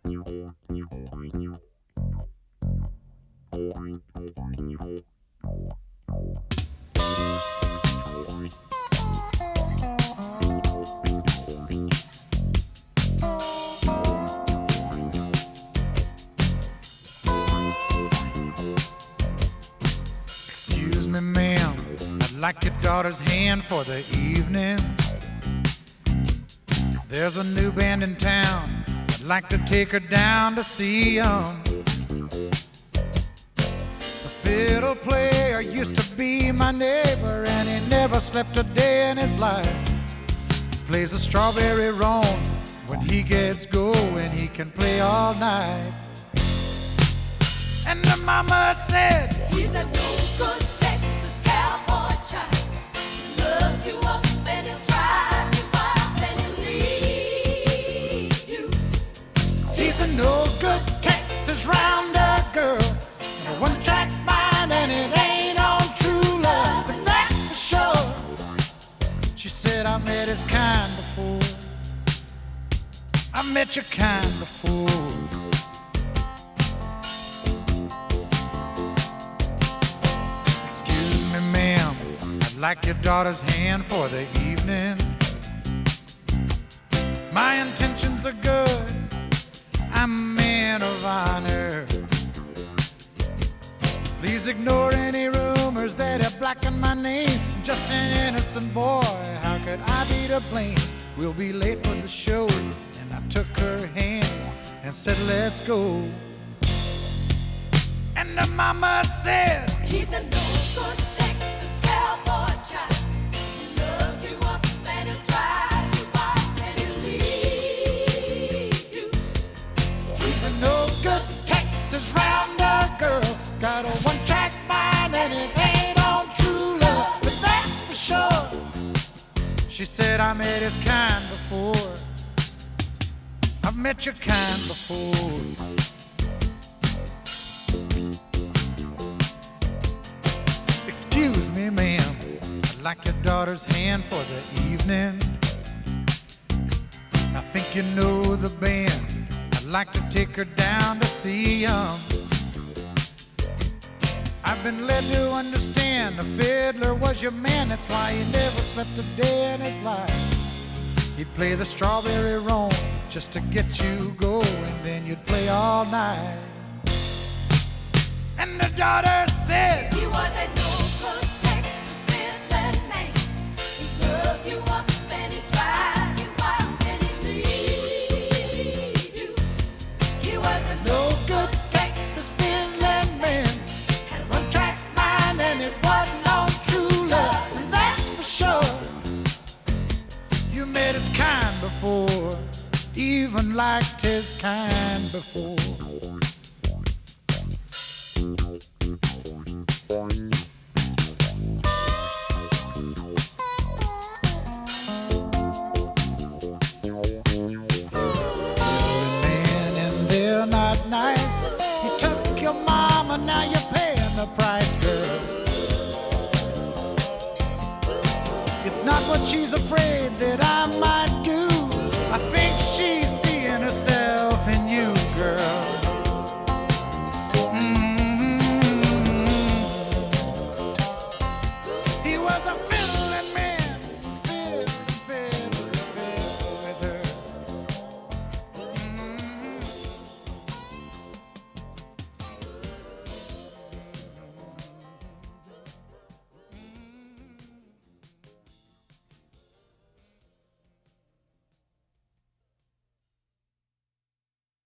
Excuse me, ma'am, I'd like your daughter's hand for the evening. There's a new band in town, I'd like to take her down to see 'em. The fiddle player used to be my neighbor, and he never slept a day in his life. He plays a strawberry roan. When he gets going, he can play all night. And the mama said, he's a no-good Texas cowboy child. He'll love you up and he'll drive you wild and he'll leave you. he's a no-good Texas rounder girl, a one-track mind, and it ain't on true love, but that's for sure. She said, I met his kind before. I met your kind before. Excuse me, ma'am, I'd like your daughter's hand for the evening. My intentions are good, I'm a man of honor. Please ignore any rumors that have blackened my name. I'm just an innocent boy, how could I be to blame? We'll be late for the show. And I took her hand and said, let's go. And the mama said, he's a no-good Texas cowboy child. He'll love you up and he'll drive you wild and he'll leave you. he's a no-good Texas rounder girl, got a one-track mind and it ain't on true love, but that's for sure. She said, I met his kind before. I've met your kind before. Excuse me, ma'am, I'd like your daughter's hand for the evening. I think you know the band, I'd like to take her down to see 'em. I've been led to understand the fiddler was your man, that's why he never slept a day in his life. He'd play the strawberry roan just to get you going, then you'd play all night. And the daughter said, he was a no-good Texas fiddling man. He'd love you up and he'd drive you wild and he'd leave you. He was a no-good Texas fiddling man, had a one-track mind and it wasn't on true love, and that's for sure. You met his kind before, even liked his kind before. Nice. He took your mama, now you're paying the price, girl. It's not what she's afraid that I might